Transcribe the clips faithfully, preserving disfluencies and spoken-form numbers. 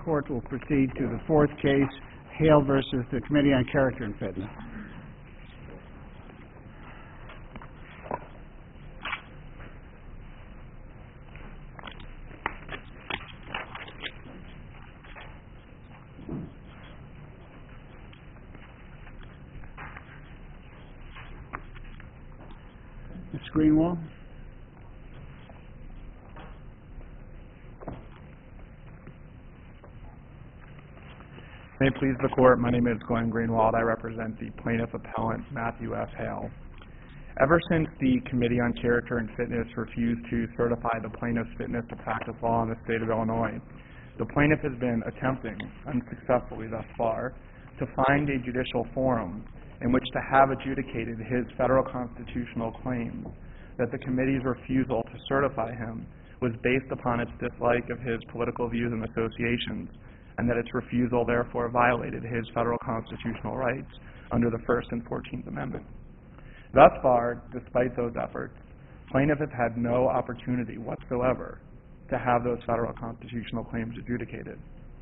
court will proceed to the fourth case, Hale versus the Committee on Character and Fitness. Miz Greenwald. May it please the Court, my name is Glenn Greenwald. I represent the plaintiff appellant Matthew F. Hale. Ever since the Committee on Character and Fitness refused to certify the plaintiff's fitness to practice law in the state of Illinois, the plaintiff has been attempting, unsuccessfully thus far, to find a judicial forum in which to have adjudicated his federal constitutional claim that the committee's refusal to certify him was based upon its dislike of his political views and associations, and that its refusal therefore violated his federal constitutional rights under the First and Fourteenth Amendment. Thus far, despite those efforts, plaintiff has had no opportunity whatsoever to have those federal constitutional claims adjudicated.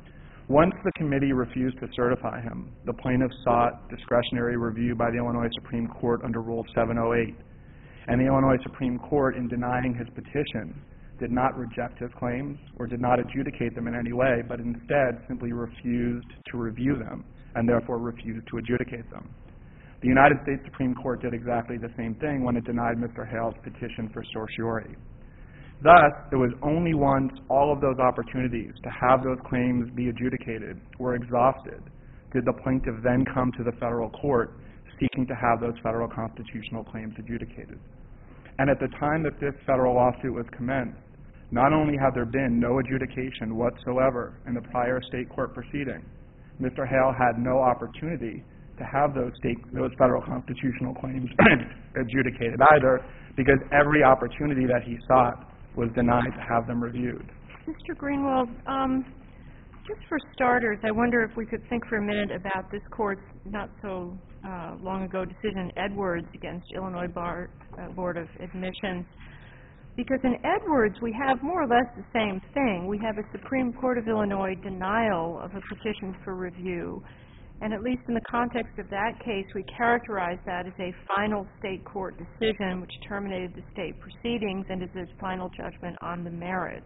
Once the committee refused to certify him, the plaintiff sought discretionary review by the Illinois Supreme Court under Rule seven oh eight, and the Illinois Supreme Court, in denying his petition, did not reject his claims or did not adjudicate them in any way, but instead simply refused to review them and therefore refused to adjudicate them. The United States Supreme Court did exactly the same thing when it denied Mister Hale's petition for certiorari. Thus, it was only once all of those opportunities to have those claims be adjudicated were exhausted did the plaintiff then come to the federal court seeking to have those federal constitutional claims adjudicated. And at the time that this federal lawsuit was commenced, not only had there been no adjudication whatsoever in the prior state court proceeding, Mister Hale had no opportunity to have those state, those federal constitutional claims adjudicated either, because every opportunity that he sought was denied to have them reviewed. Mister Greenwald, um, just for starters, I wonder if we could think for a minute about this court's not so uh, long ago decision, Edwards against Illinois Bar, uh, Board of Admissions. Because in Edwards, we have more or less the same thing. We have a Supreme Court of Illinois denial of a petition for review. And at least in the context of that case, we characterize that as a final state court decision which terminated the state proceedings and is a final judgment on the merits.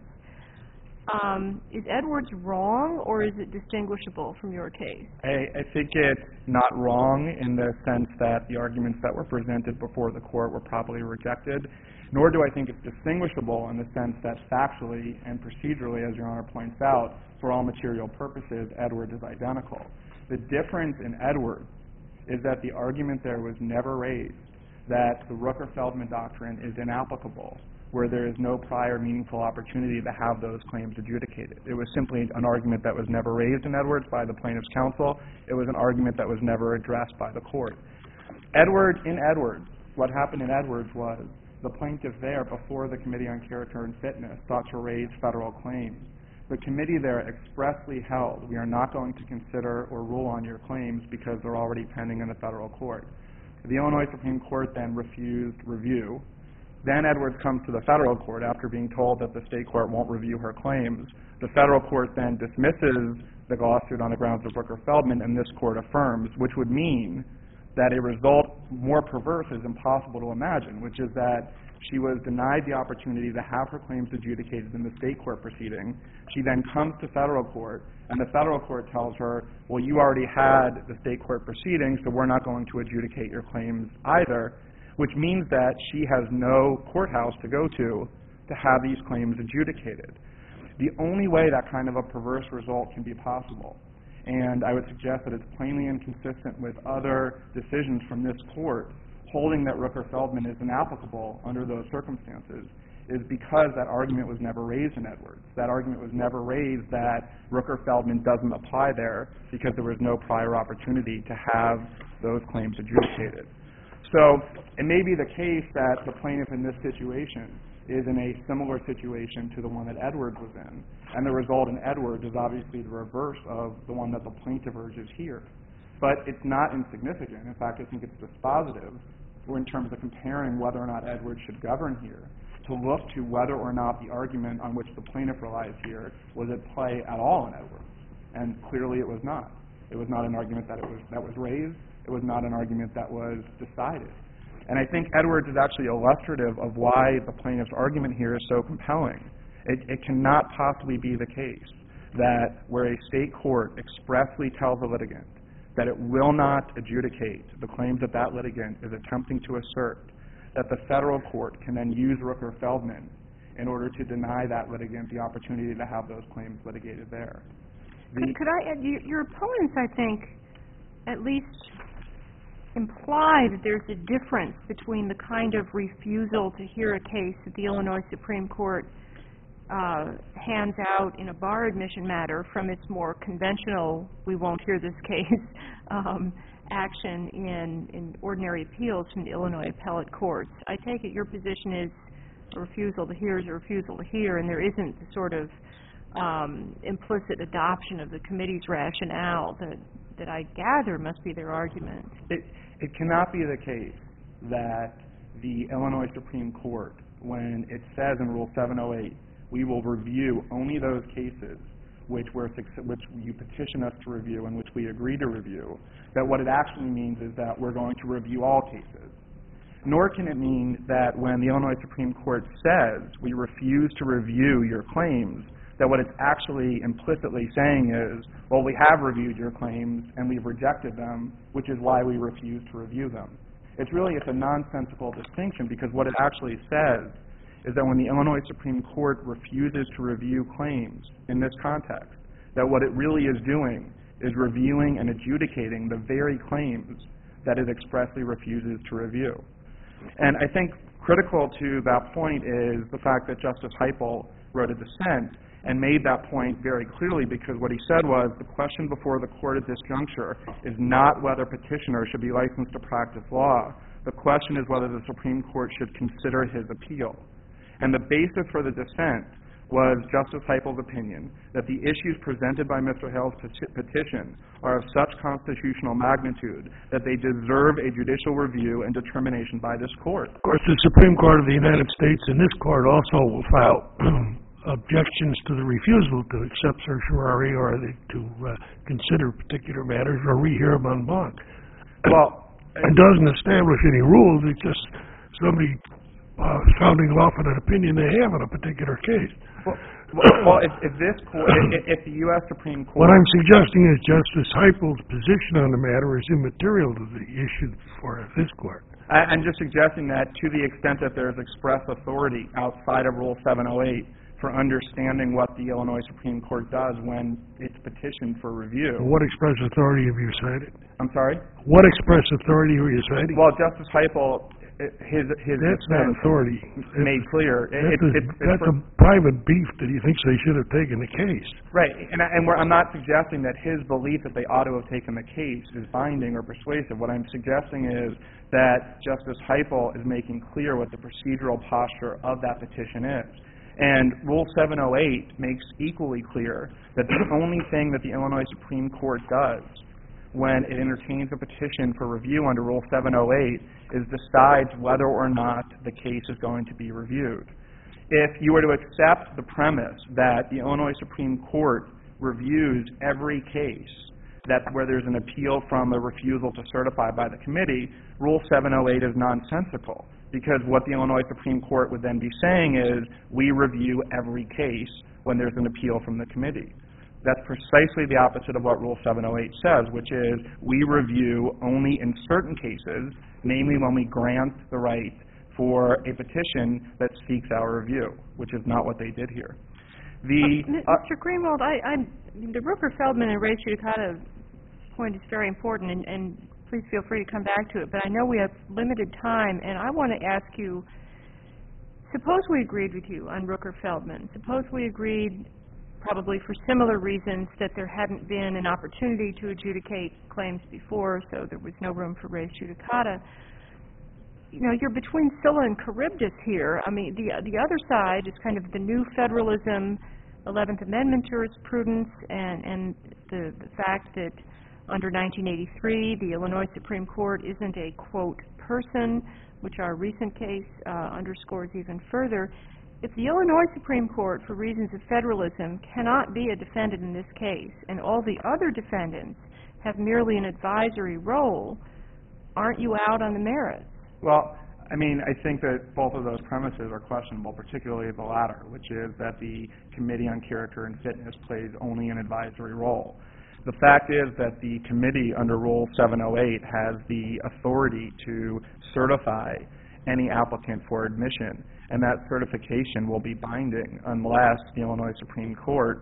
Um, is Edwards wrong, or is it distinguishable from your case? I, I think it's not wrong in the sense that the arguments that were presented before the court were probably rejected, nor do I think it's distinguishable in the sense that factually and procedurally, as Your Honor points out, for all material purposes, Edwards is identical. The difference in Edwards is that the argument there was never raised that the Rooker-Feldman doctrine is inapplicable, where there is no prior meaningful opportunity to have those claims adjudicated. It was simply an argument that was never raised in Edwards by the plaintiff's counsel. It was an argument that was never addressed by the court. Edwards, in Edwards, what happened in Edwards was the plaintiff there, before the Committee on Character and Fitness, sought to raise federal claims. The committee there expressly held, we are not going to consider or rule on your claims because they're already pending in the federal court. The Illinois Supreme Court then refused review. Then Edwards comes to the federal court after being told that the state court won't review her claims. The federal court then dismisses the lawsuit on the grounds of Rooker-Feldman, and this court affirms, which would mean that a result more perverse is impossible to imagine, which is that she was denied the opportunity to have her claims adjudicated in the state court proceeding. She then comes to federal court, and the federal court tells her, well, you already had the state court proceeding, so we're not going to adjudicate your claims either, which means that she has no courthouse to go to to have these claims adjudicated. The only way that kind of a perverse result can be possible, and I would suggest that it's plainly inconsistent with other decisions from this court holding that Rooker-Feldman is inapplicable under those circumstances, is because that argument was never raised in Edwards. That argument was never raised that Rooker-Feldman doesn't apply there because there was no prior opportunity to have those claims adjudicated. So it may be the case that the plaintiff in this situation is in a similar situation to the one that Edwards was in, and the result in Edwards is obviously the reverse of the one that the plaintiff urges here. But it's not insignificant. In fact, I think it's dispositive in terms of comparing whether or not Edwards should govern here, to look to whether or not the argument on which the plaintiff relies here was at play at all in Edwards. and clearly it was not. It was not an argument that it was that was raised. It was not an argument that was decided. And I think Edwards is actually illustrative of why the plaintiff's argument here is so compelling. It, it cannot possibly be the case that where a state court expressly tells a litigant that it will not adjudicate the claims that that litigant is attempting to assert, that the federal court can then use Rooker-Feldman in order to deny that litigant the opportunity to have those claims litigated there. The Could, could I add, you, your opponents, I think, at least imply that there's a difference between the kind of refusal to hear a case that the Illinois Supreme Court uh, hands out in a bar admission matter from its more conventional, we won't hear this case, um, action in, in ordinary appeals from the Illinois appellate courts. I take it your position is a refusal to hear is a refusal to hear, and there isn't the sort of um, implicit adoption of the committee's rationale that, that I gather must be their argument. It, it cannot be the case that the Illinois Supreme Court, when it says in Rule seven oh eight, we will review only those cases which, were, which you petition us to review and which we agree to review, that what it actually means is that we're going to review all cases. Nor can it mean that when the Illinois Supreme Court says we refuse to review your claims, that what it's actually implicitly saying is, well, we have reviewed your claims and we've rejected them, which is why we refuse to review them. It's really, it's a nonsensical distinction, because what it actually says is that when the Illinois Supreme Court refuses to review claims in this context, that what it really is doing is reviewing and adjudicating the very claims that it expressly refuses to review. And I think critical to that point is the fact that Justice Heupel wrote a dissent and made that point very clearly, because what he said was the question before the court at this juncture is not whether petitioner should be licensed to practice law. The question is whether the Supreme Court should consider his appeal. And the basis for the dissent was Justice Heupel's opinion that the issues presented by Mister Hale's petition are of such constitutional magnitude that they deserve a judicial review and determination by this court. Of course, the Supreme Court of the United States and this court also will file objections to the refusal to accept certiorari or the, to uh, consider particular matters or rehear them en banc. Well, it doesn't establish any rules. It's just somebody uh, sounding off on an opinion they have on a particular case. Well, well, well if, if this court, if, if the U S Supreme Court... What I'm suggesting is Justice Heupel's position on the matter is immaterial to the issue before this court. I, I'm just suggesting that to the extent that there's express authority outside of Rule seven oh eight for understanding what the Illinois Supreme Court does when it's petitioned for review. What express authority have you cited? I'm sorry? What express authority were you citing? Well, Justice Heupel, his his that's not authority. Made clear. That's, it, a, it, it, that's a private beef that he thinks they should have taken the case. Right, and, I, and we're, I'm not suggesting that his belief that they ought to have taken the case is binding or persuasive. What I'm suggesting is that Justice Heupel is making clear what the procedural posture of that petition is. And Rule seven oh eight makes equally clear that the only thing that the Illinois Supreme Court does when it entertains a petition for review under Rule seven oh eight is decides whether or not the case is going to be reviewed. If you were to accept the premise that the Illinois Supreme Court reviews every case that where there's an appeal from a refusal to certify by the committee, Rule seven oh eight is nonsensical, because what the Illinois Supreme Court would then be saying is we review every case when there's an appeal from the committee. That's precisely the opposite of what Rule seven oh eight says, which is we review only in certain cases, namely when we grant the right for a petition that seeks our review, which is not what they did here. The, uh, Mister Greenwald, I, I, the Rooker-Feldman and res judicata point is very important, and, and please feel free to come back to it, but I know we have limited time, and I want to ask you, suppose we agreed with you on Rooker-Feldman. Suppose we agreed, probably for similar reasons, that there hadn't been an opportunity to adjudicate claims before, so there was no room for res judicata. You know, you're between Scylla and Charybdis here. I mean, the the other side is kind of the new federalism, eleventh Amendment jurisprudence, and, and the, the fact that under nineteen eighty-three, the Illinois Supreme Court isn't a, quote, person, which our recent case uh, underscores even further. if the Illinois Supreme Court, for reasons of federalism, cannot be a defendant in this case, and all the other defendants have merely an advisory role, aren't you out on the merits? Well, I mean, I think that both of those premises are questionable, particularly the latter, which is that the Committee on Character and Fitness plays only an advisory role. The fact is that the committee under Rule seven oh eight has the authority to certify any applicant for admission, and that certification will be binding unless the Illinois Supreme Court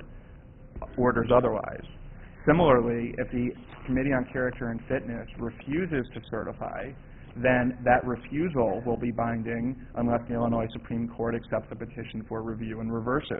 orders otherwise. Similarly, if the Committee on Character and Fitness refuses to certify, then that refusal will be binding unless the Illinois Supreme Court accepts the petition for review and reverses.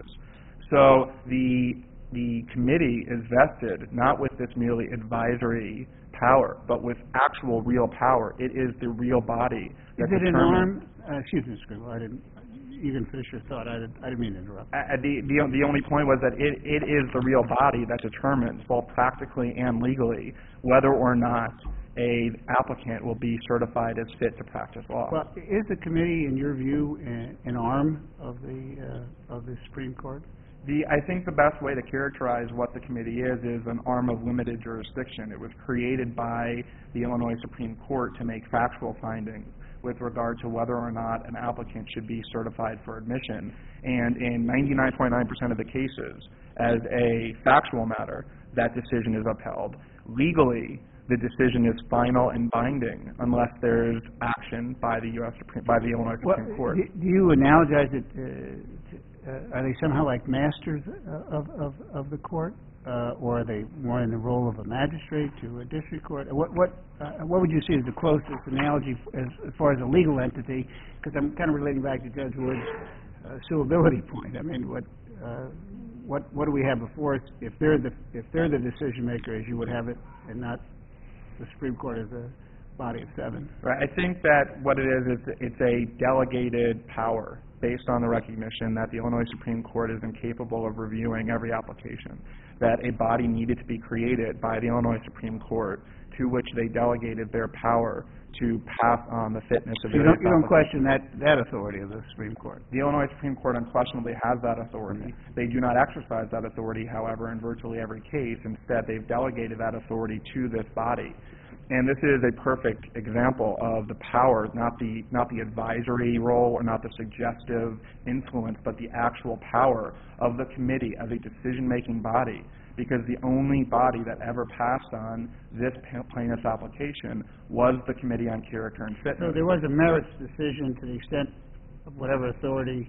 So the the committee is vested not with this merely advisory power, but with actual real power. It is the real body that Is it an determines- arm? Uh, excuse me, Mister Greenwell, I didn't, you can finish your thought. I didn't, I didn't mean to interrupt. Uh, the, the the only point was that it, it is the real body that determines, both practically and legally, whether or not a applicant will be certified as fit to practice law. Well, is the committee, in your view, an, an arm of the, uh, of the Supreme Court? The, I think the best way to characterize what the committee is is an arm of limited jurisdiction. It was created by the Illinois Supreme Court to make factual findings with regard to whether or not an applicant should be certified for admission. And in ninety-nine point nine percent of the cases, as a factual matter, that decision is upheld. Legally, the decision is final and binding unless there's action by the U S Supreme, by the Illinois Supreme Well, Court. Do you analogize it, uh, to, uh, are they somehow like masters of, of, of the court? Uh, or are they more in the role of a magistrate to a district court? What, what, uh, what would you see as the closest analogy as, as far as a legal entity? Because I'm kind of relating back to Judge Wood's uh, suability point. I mean, what, uh, what, what do we have before us? If they're the, if they're the decision maker, as you would have it, and not the Supreme Court as a body of seven. Right. I think that what it is, is it's a delegated power based on the recognition that the Illinois Supreme Court is incapable of reviewing every application, that a body needed to be created by the Illinois Supreme Court to which they delegated their power to pass on the fitness of So you various don't, you don't applications. question that, that authority of the Supreme Court? The Illinois Supreme Court unquestionably has that authority. They do not exercise that authority, however, in virtually every case. Instead, they've delegated that authority to this body. And this is a perfect example of the power, not the not the advisory role or not the suggestive influence, but the actual power of the committee as a decision-making body. Because the only body that ever passed on this plaintiff's application was the Committee on Character and Fitness. So there was a merits decision to the extent of whatever authority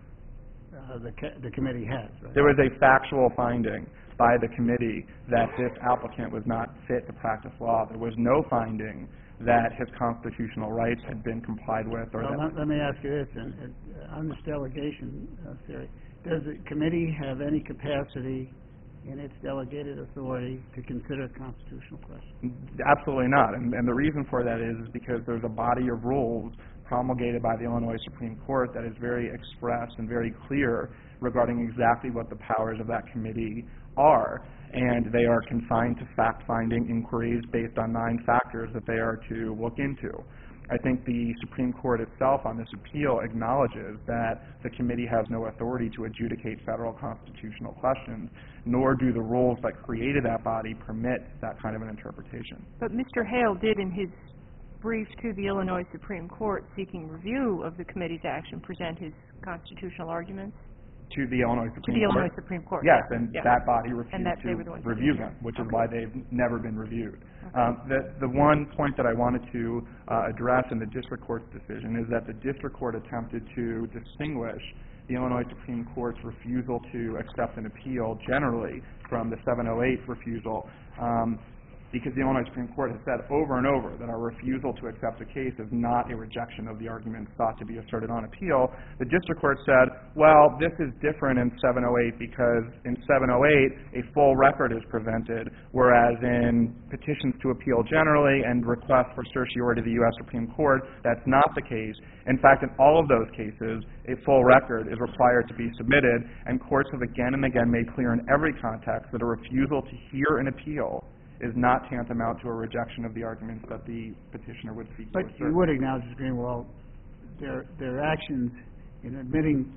uh, the, ca- the committee has, right? There was a factual finding by the committee that this applicant was not fit to practice law. There was no finding that his constitutional rights had been complied with. Or Well, that let, let me ask you this, and, and, uh, on this delegation uh, theory, does the committee have any capacity in its delegated authority to consider constitutional questions? Absolutely not. And, and the reason for that is, is because there's a body of rules promulgated by the Illinois Supreme Court that is very expressed and very clear regarding exactly what the powers of that committee are. And they are confined to fact-finding inquiries based on nine factors that they are to look into. I think the Supreme Court itself on this appeal acknowledges that the committee has no authority to adjudicate federal constitutional questions, nor do the rules that created that body permit that kind of an interpretation. But Mister Hale did, in his brief to the Illinois Supreme Court seeking review of the committee's action, present his constitutional arguments To the Illinois to Supreme the Court? Illinois Supreme Court. Yes, yeah. and yeah. that body refused And that to they were the ones review that- them, which is okay. why they've never been reviewed. Okay. Um, the, the one point that I wanted to uh, address in the district court's decision is that the district court attempted to distinguish the Illinois Supreme Court's refusal to accept an appeal generally from the seven oh eight refusal, um, because the Illinois Supreme Court has said over and over that our refusal to accept a case is not a rejection of the arguments thought to be asserted on appeal. The district court said, well, this is different in seven oh eight because in seven oh eight a full record is presented, whereas in petitions to appeal generally and requests for certiorari to the U S Supreme Court, that's not the case. In fact, in all of those cases, a full record is required to be submitted, and courts have again and again made clear in every context that a refusal to hear an appeal is not tantamount to a rejection of the arguments that the petitioner would seek But to assert. you would acknowledge, Mister Greenwald, their, their actions in admitting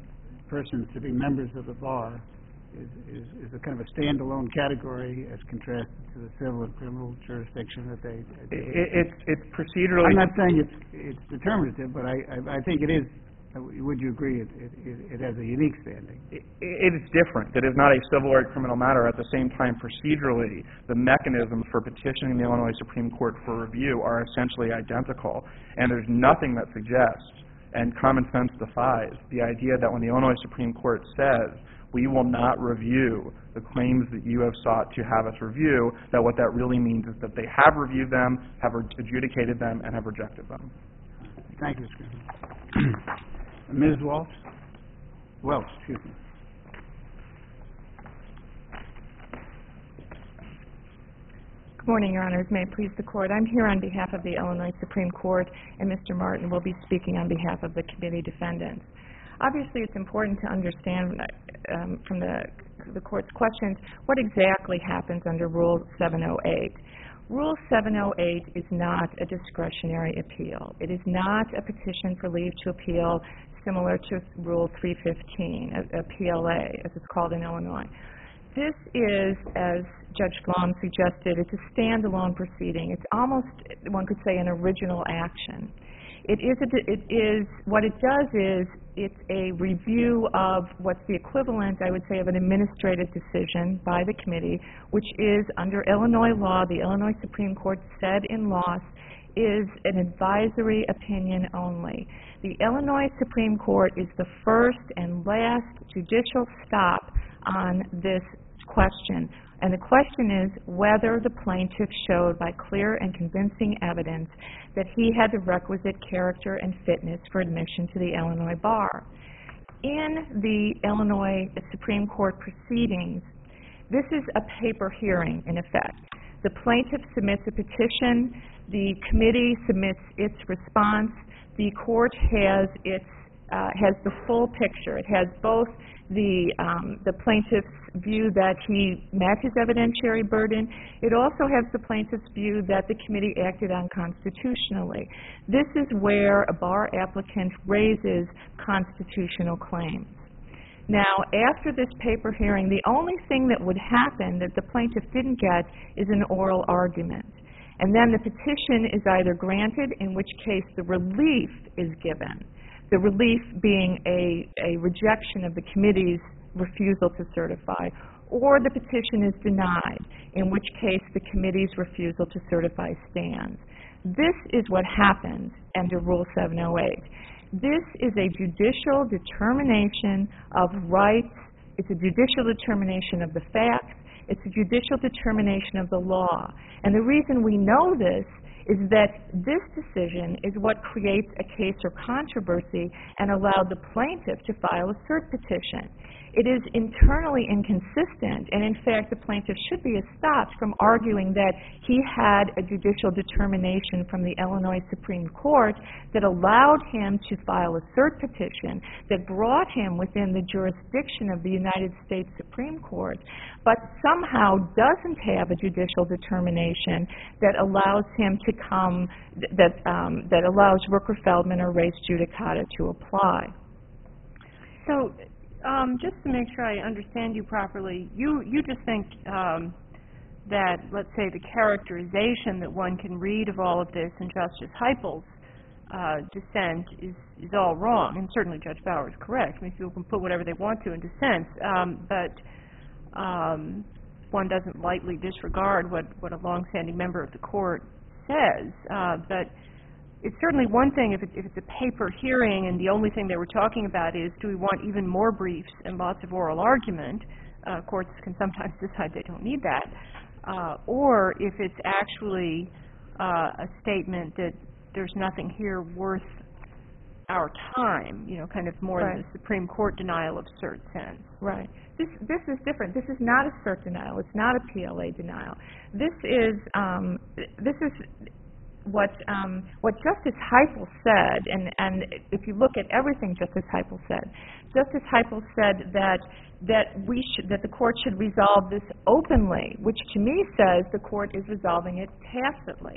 persons to be members of the bar is, is, is a kind of a standalone category as contrasted to the civil and criminal jurisdiction that they... they It, it's, it's procedurally... I'm not saying it's, it's determinative, but I, I, I think it is, uh, would you agree, it, it, it has a unique standing? It, it is different. It is not a civil or a criminal matter. At the same time, procedurally, the mechanisms for petitioning the Illinois Supreme Court for review are essentially identical, and there's nothing that suggests, and common sense defies, the idea that when the Illinois Supreme Court says, we will not review the claims that you have sought to have us review, that what that really means is that they have reviewed them, have adjudicated them, and have rejected them. Thank you, Mister Griffin. Miz Walsh? Welch, excuse me. Good morning, Your Honors. May it please the Court. I'm here on behalf of the Illinois Supreme Court, and Mister Martin will be speaking on behalf of the committee defendants. Obviously, it's important to understand um, from the, the Court's questions what exactly happens under Rule seven oh eight. Rule seven oh eight is not a discretionary appeal. It is not a petition for leave to appeal similar to Rule three fifteen, a, a P L A, as it's called in Illinois. This is, as Judge Flom suggested, it's a standalone proceeding. It's almost, one could say, an original action. It is, a, it is, what it does is, it's a review of what's the equivalent, I would say, of an administrative decision by the committee, which is, under Illinois law, the Illinois Supreme Court said in Loss, is an advisory opinion only. The Illinois Supreme Court is the first and last judicial stop on this question. And the question is whether the plaintiff showed by clear and convincing evidence that he had the requisite character and fitness for admission to the Illinois bar. In the Illinois Supreme Court proceedings, this is a paper hearing, in effect. The plaintiff submits a petition, the committee submits its response, the court has its uh, has the full picture. It has both the um, the plaintiff's view that he met his evidentiary burden. It also has the plaintiff's view that the committee acted unconstitutionally. This is where a bar applicant raises constitutional claims. Now, after this paper hearing, the only thing that would happen that the plaintiff didn't get is an oral argument. And then the petition is either granted, in which case the relief is given. The relief being a, a rejection of the committee's refusal to certify, or the petition is denied, in which case the committee's refusal to certify stands. This is what happens under Rule seven oh eight. This is a judicial determination of rights. It's a judicial determination of the facts. It's a judicial determination of the law. And the reason we know this is that this decision is what creates a case or controversy and allowed the plaintiff to file a cert petition. It is internally inconsistent, and in fact the plaintiff should be stopped from arguing that he had a judicial determination from the Illinois Supreme Court that allowed him to file a cert petition that brought him within the jurisdiction of the United States Supreme Court, but somehow doesn't have a judicial determination that allows him to come, that, um, that allows Rooker-Feldman or res judicata to apply. So, Um, just to make sure I understand you properly, you, you just think um, that, let's say, the characterization that one can read of all of this in Justice Heupel's uh, dissent is, is all wrong, and certainly Judge Bauer is correct. I mean, people can put whatever they want to in dissent, um, but um, one doesn't lightly disregard what, what a longstanding member of the court says. Uh, but it's certainly one thing if, it, if it's a paper hearing and the only thing they were talking about is, do we want even more briefs and lots of oral argument? Uh, courts can sometimes decide they don't need that. Uh, or if it's actually uh, a statement that there's nothing here worth our time, you know, kind of more right. than the Supreme Court denial of cert sense. Right. This this is different. This is not a cert denial. It's not a P L A denial. This is um, this is what um, what Justice Heupel said, and, and if you look at everything Justice Heupel said, Justice Heupel said that that we should that the court should resolve this openly, which to me says the court is resolving it tacitly.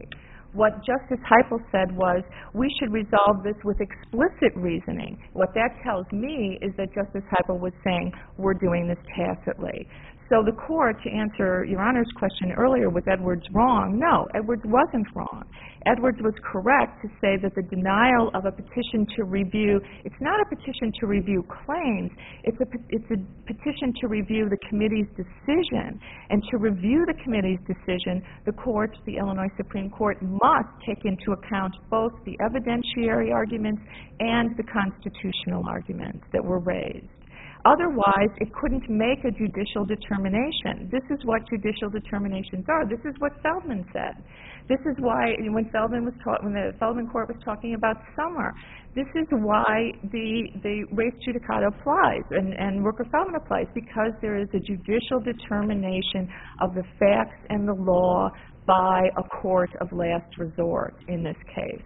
What Justice Heupel said was, we should resolve this with explicit reasoning. What that tells me is that Justice Heupel was saying, we're doing this tacitly. So the court, to answer Your Honor's question earlier, was Edwards wrong? No, Edwards wasn't wrong. Edwards was correct to say that the denial of a petition to review, it's not a petition to review claims, it's a, it's a petition to review the committee's decision. And to review the committee's decision, the court, the Illinois Supreme Court, must take into account both the evidentiary arguments and the constitutional arguments that were raised. Otherwise, it couldn't make a judicial determination. This is what judicial determinations are. This is what Feldman said. This is why, when Feldman was ta- when the Feldman court was talking about Summer, this is why the the res judicata applies and, and Rooker-Feldman applies, because there is a judicial determination of the facts and the law by a court of last resort in this case.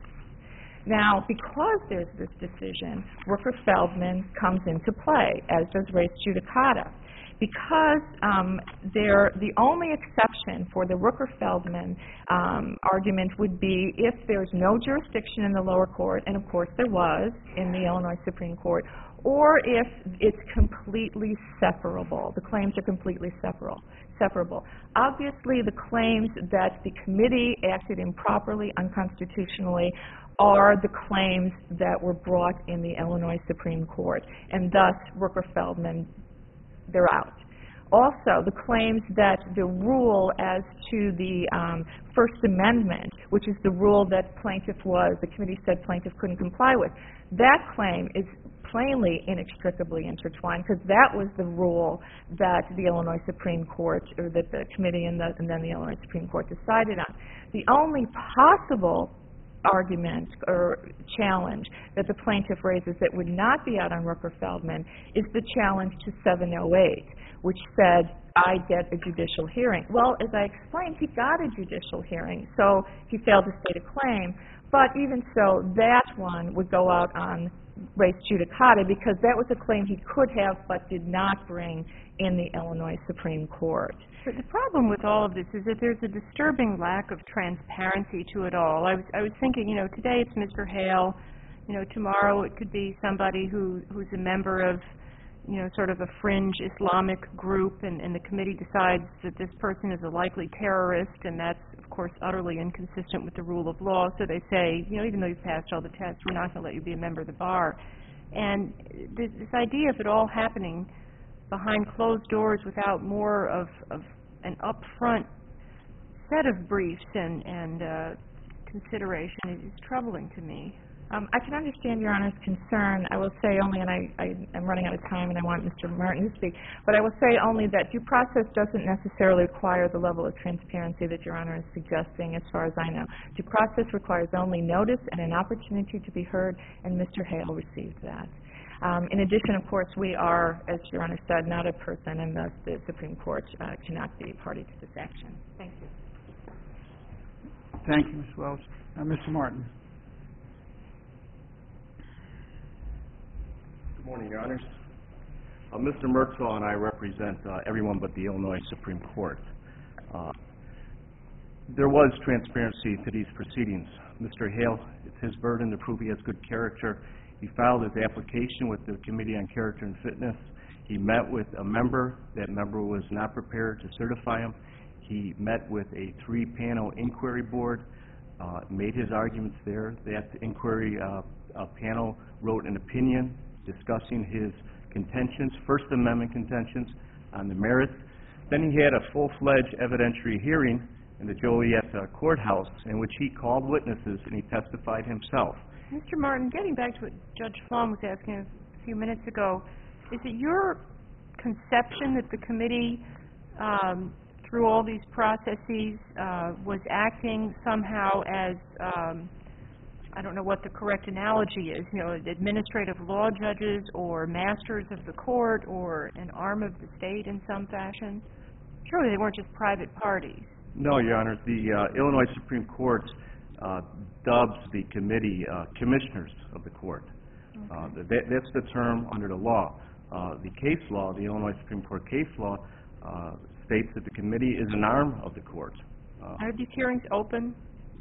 Now, because there's this decision, Rooker-Feldman comes into play, as does res judicata. Because um, there, the only exception for the Rooker-Feldman um, argument would be if there's no jurisdiction in the lower court, and of course there was in the Illinois Supreme Court, or if it's completely separable. The claims are completely separable. separable. Obviously, the claims that the committee acted improperly, unconstitutionally, are the claims that were brought in the Illinois Supreme Court, and thus Rooker-Feldman, they're out. Also, the claims that the rule as to the um, First Amendment, which is the rule that plaintiff was, the committee said plaintiff couldn't comply with, that claim is plainly inextricably intertwined, because that was the rule that the Illinois Supreme Court, or that the committee and, the, and then the Illinois Supreme Court decided on. The only possible argument or challenge that the plaintiff raises that would not be out on Rooker-Feldman is the challenge to seven oh eight, which said, I get a judicial hearing. Well, as I explained, he got a judicial hearing, so he failed to state a claim. But even so, that one would go out on res judicata, because that was a claim he could have but did not bring in the Illinois Supreme Court. But the problem with all of this is that there's a disturbing lack of transparency to it all. I was, I was thinking, you know, today it's Mister Hale. You know, tomorrow it could be somebody who, who's a member of, you know, sort of a fringe Islamic group, and, and the committee decides that this person is a likely terrorist, and that's, of course, utterly inconsistent with the rule of law. So they say, you know, even though you've passed all the tests, we're not going to let you be a member of the bar. And this, this idea of it all happening behind closed doors without more of, of an upfront set of briefs and, and uh, consideration is, is troubling to me. Um, I can understand Your Honor's concern. I will say only, and I, I am running out of time and I want Mister Martin to speak, but I will say only that due process doesn't necessarily require the level of transparency that Your Honor is suggesting, as far as I know. Due process requires only notice and an opportunity to be heard, and Mister Hale received that. Um, in addition, of course, we are, as Your Honor said, not a person, and thus the Supreme Court uh, cannot be party to this action. Thank you. Thank you, Miz Wells. Uh, Mister Martin. Good morning, Your Honors. Uh, Mister Murtaugh and I represent uh, everyone but the Illinois Supreme Court. Uh, there was transparency to these proceedings. Mister Hale, it's his burden to prove he has good character. He filed his application with the Committee on Character and Fitness. He met with a member. That member was not prepared to certify him. He met with a three-panel inquiry board, uh, made his arguments there. That inquiry uh, uh, panel wrote an opinion discussing his contentions, First Amendment contentions, on the merits. Then he had a full-fledged evidentiary hearing in the Joliet uh, courthouse in which he called witnesses and he testified himself. Mister Martin, getting back to what Judge Flom was asking a few minutes ago, is it your conception that the committee, um, through all these processes, uh, was acting somehow as um, I don't know what the correct analogy is, you know, administrative law judges or masters of the court or an arm of the state in some fashion? Surely they weren't just private parties. No, Your Honor. The uh, Illinois Supreme Court uh, dubs the committee uh, commissioners of the court. Okay. Uh, that, that's the term under the law. Uh, the case law, the Illinois Supreme Court case law, uh, states that the committee is an arm of the court. Uh, Are these hearings open?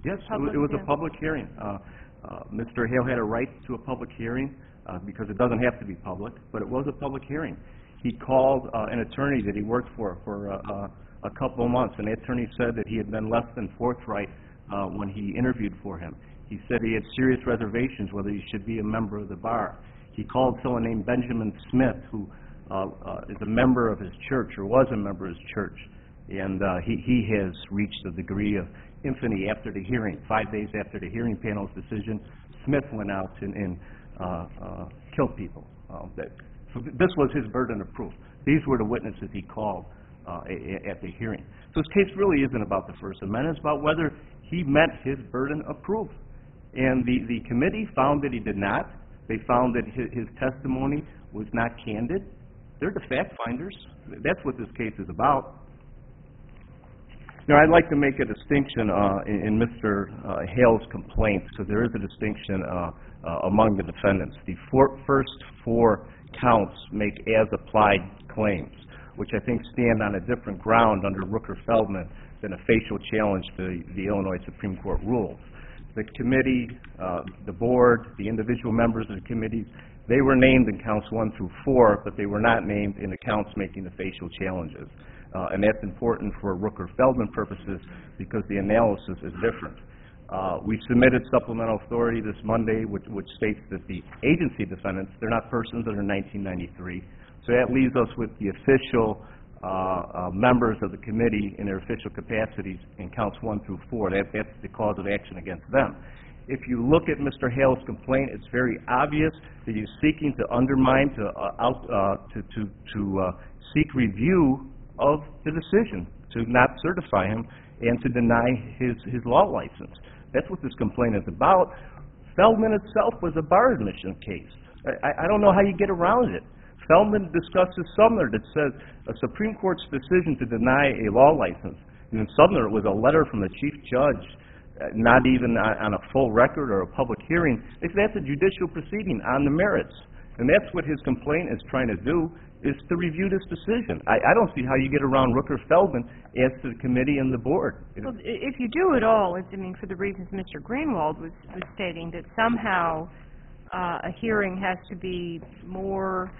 Yes, it wa- Public, it was yeah. a public hearing. Uh, uh, Mister Hale had a right to a public hearing, uh, because it doesn't have to be public, but it was a public hearing. He called uh, an attorney that he worked for for uh, uh, a couple of months, and the attorney said that he had been less than forthright uh, when he interviewed for him. He said he had serious reservations whether he should be a member of the bar. He called someone named Benjamin Smith, who uh, uh, is a member of his church, or was a member of his church, and uh, he, he has reached a degree of infamy after the hearing. Five days after the hearing panel's decision, Smith went out and, and uh, uh, killed people. Uh, that, so th- this was his burden of proof. These were the witnesses he called uh, a- at the hearing. So this case really isn't about the First Amendment. It's about whether he met his burden of proof. And the, the committee found that he did not. They found that his, his testimony was not candid. They're the fact finders. That's what this case is about. Now, I'd like to make a distinction uh, in, in Mister Uh, Hale's complaints, because there is a distinction uh, uh, among the defendants. The four, first four counts make as-applied claims, which I think stand on a different ground under Rooker-Feldman than a facial challenge to the Illinois Supreme Court rules. The committee, uh, the board, the individual members of the committees, they were named in counts one through four, but they were not named in the counts making the facial challenges. Uh, and that's important for Rooker-Feldman purposes because the analysis is different. Uh, we submitted supplemental authority this Monday, which, which states that the agency defendants, they're not persons under nineteen ninety-three. So that leaves us with the official uh, uh, members of the committee in their official capacities in counts one through four. That, that's the cause of action against them. If you look at Mister Hale's complaint, it's very obvious that he's seeking to undermine, to uh, out, uh, to to, to uh, seek review of the decision to not certify him and to deny his, his law license. That's what this complaint is about. Feldman itself was a bar admission case. I, I don't know how you get around it. Feldman discusses Sumner that says a Supreme Court's decision to deny a law license. And in Sumner, it was a letter from the chief judge, uh, not even on, on a full record or a public hearing. They said that's a judicial proceeding on the merits. And that's what his complaint is trying to do, is to review this decision. I, I don't see how you get around Rooker-Feldman as to the committee and the board. Well, i- if you do it all, it's, I mean, for the reasons Mister Greenwald was, was stating, that somehow uh, a hearing has to be more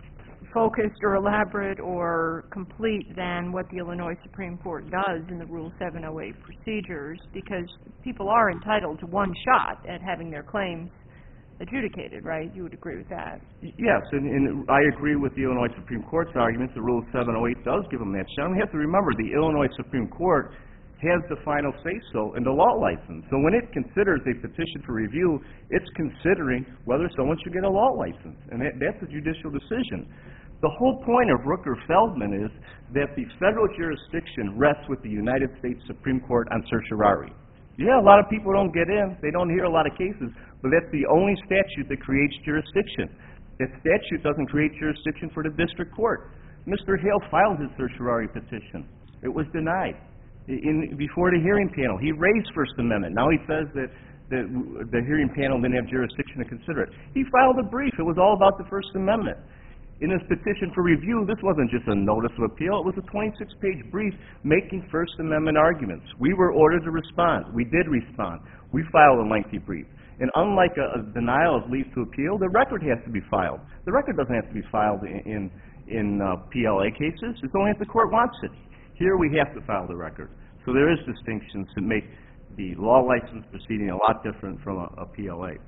focused or elaborate or complete than what the Illinois Supreme Court does in the Rule seven oh eight procedures, because people are entitled to one shot at having their claims adjudicated, right? You would agree with that? Yes, and, and I agree with the Illinois Supreme Court's argument. The Rule seven oh eight does give them that shot. We have to remember the Illinois Supreme Court has the final say-so in the law license. So when it considers a petition for review, it's considering whether someone should get a law license, and that, that's a judicial decision. The whole point of Rooker-Feldman is that the federal jurisdiction rests with the United States Supreme Court on certiorari. Yeah, a lot of people don't get in. They don't hear a lot of cases, but that's the only statute that creates jurisdiction. That statute doesn't create jurisdiction for the district court. Mister Hale filed his certiorari petition. It was denied. In, before the hearing panel, he raised First Amendment. Now he says that the, the hearing panel didn't have jurisdiction to consider it. He filed a brief. It was all about the First Amendment. In his petition for review, this wasn't just a notice of appeal. It was a twenty-six page brief making First Amendment arguments. We were ordered to respond. We did respond. We filed a lengthy brief. And unlike a, a denial of leave to appeal, the record has to be filed. The record doesn't have to be filed in, in, in uh, P L A cases. It's only if the court wants it. Here we have to file the record. So there is distinctions that make the law license proceeding a lot different from a, a P L A.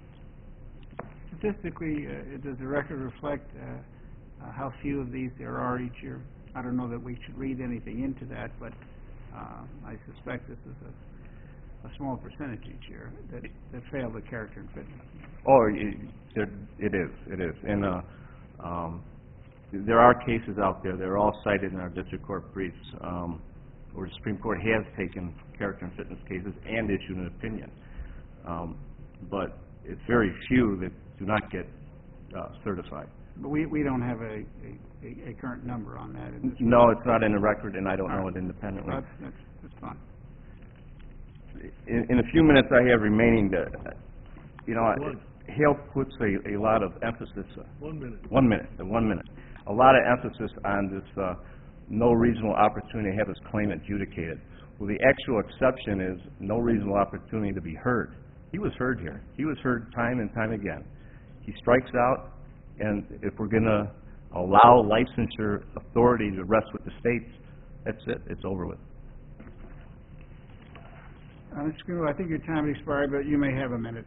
Statistically, uh, does the record reflect uh, uh, how few of these there are each year? I don't know that we should read anything into that, but uh, I suspect this is a, a small percentage each year that, that fail the character and fitness. Oh, it, it is, it is. And uh, um, there are cases out there, they're all cited in our district court briefs, um, where the Supreme Court has taken character and fitness cases and issued an opinion. Um, but it's very few that do not get uh, certified. But we, we don't have a, a, a current number on that. In this No, it's not in the record, and I don't All know right. it independently. That's, that's, that's fine. In, in a few minutes I have remaining, to, you know, Hale puts a, a lot of emphasis. Uh, One minute. One minute, uh, one minute. A lot of emphasis on this uh, no reasonable opportunity to have his claim adjudicated. Well, the actual exception is no reasonable opportunity to be heard. He was heard here. He was heard time and time again. He strikes out, and if we're going to allow licensure authority to rest with the states, that's it. It's over with. Uh, Mister Greenwald, I think your time has expired, but you may have a minute.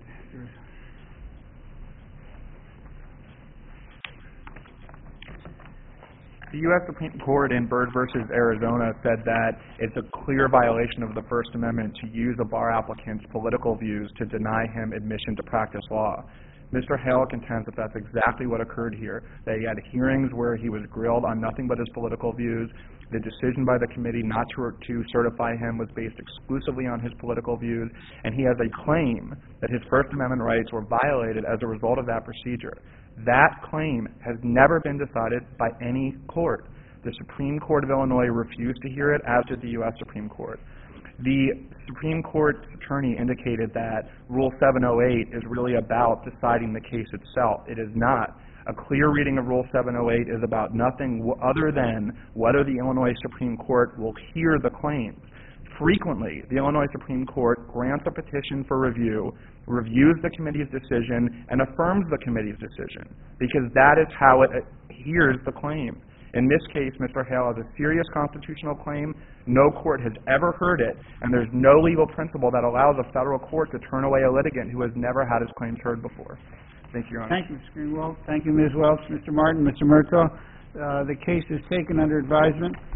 The U S Supreme Court in Byrd versus Arizona said that it's a clear violation of the First Amendment to use a bar applicant's political views to deny him admission to practice law. Mister Hale contends that that's exactly what occurred here. They had hearings where he was grilled on nothing but his political views. The decision by the committee not to, to certify him was based exclusively on his political views, and he has a claim that his First Amendment rights were violated as a result of that procedure. That claim has never been decided by any court. The Supreme Court of Illinois refused to hear it, as did the U S Supreme Court. The Supreme Court's attorney indicated that Rule seven oh eight is really about deciding the case itself. It is not. A clear reading of Rule seven oh eight is about nothing w- other than whether the Illinois Supreme Court will hear the claims. Frequently, the Illinois Supreme Court grants a petition for review, reviews the committee's decision, and affirms the committee's decision, because that is how it hears the claim. In this case, Mister Hale has a serious constitutional claim. No court has ever heard it, and there's no legal principle that allows a federal court to turn away a litigant who has never had his claims heard before. Thank you, Your Honor. Thank you, Mister Greenwald. Thank you, Miz Welch, Mister Martin, Mister Murtaugh. Uh, the case is taken under advisement.